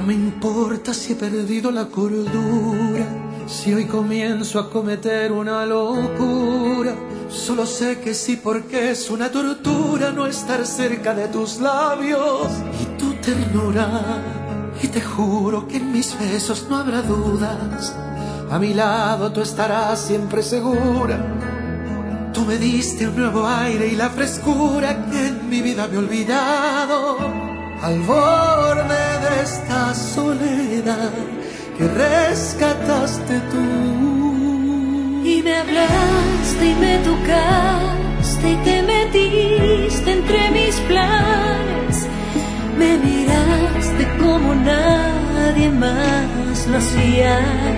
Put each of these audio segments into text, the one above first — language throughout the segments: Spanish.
No me importa si he perdido la cordura, si hoy comienzo a cometer una locura. Solo sé que sí, porque es una tortura no estar cerca de tus labios y tu ternura. Y te juro que en mis besos no habrá dudas. A mi lado tú estarás siempre segura. Tú me diste un nuevo aire y la frescura que en mi vida me he olvidado. Al borde de esta soledad que rescataste tú. Y me hablaste y me tocaste y te metiste entre mis planes. Me miraste como nadie más lo hacía.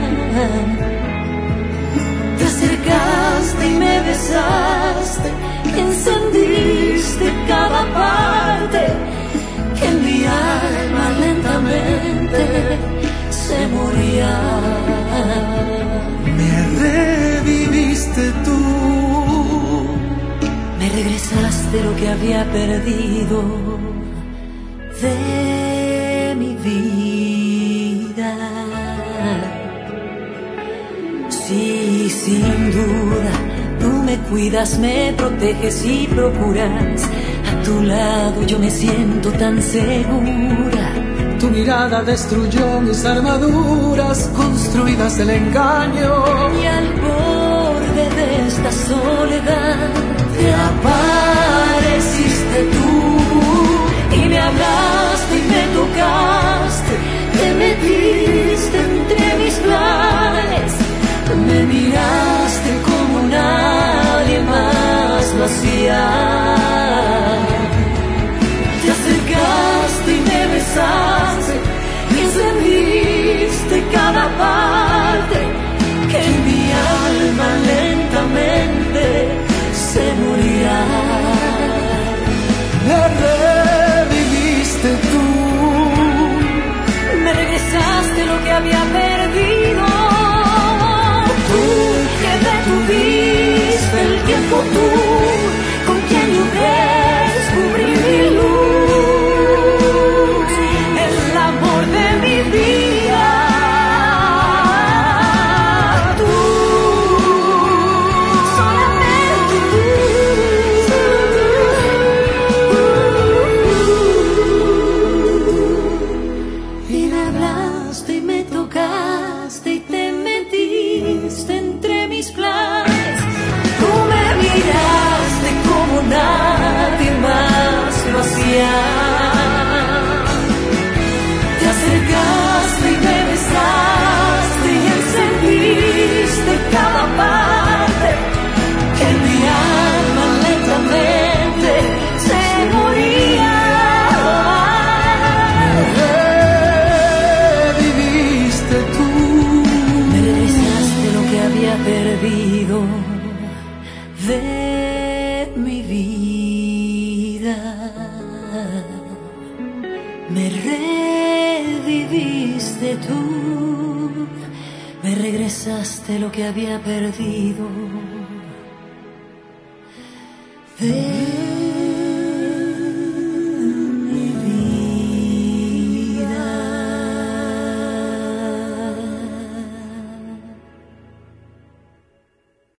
Te acercaste y me besaste, encendiste cada parte que en mi alma lentamente se moría. Me reviviste tú, me regresaste lo que había perdido de mi vida. Sí, sin duda, tú me cuidas, me proteges y procuras. A tu lado yo me siento tan segura. Tu mirada destruyó mis armaduras construidas del engaño. Y al borde de esta soledad te apareciste tú. Y me hablaste y me tocaste, te metiste entre mis planes. Me miraste como nadie más lo hacía. Te acercaste y me besaste y encendiste cada parte que en mi alma lentamente se moría. Me reviviste tú, me regresaste lo que había perdido. Tú que detuviste el tiempo, tú con quien yo descubrí mi luz, el amor de mi vida. Tú, solamente tú. Y me hablaste y me tocaste y te metiste entre mis planes. Tú me miraste como nadie más lo hacía. Te acercaste y me besaste y encendiste cada parte que en mi alma lentamente se moría. reviviste tú. Me regresaste lo que había perdido de mi vida. Me reviviste tú, me regresaste lo que había perdido de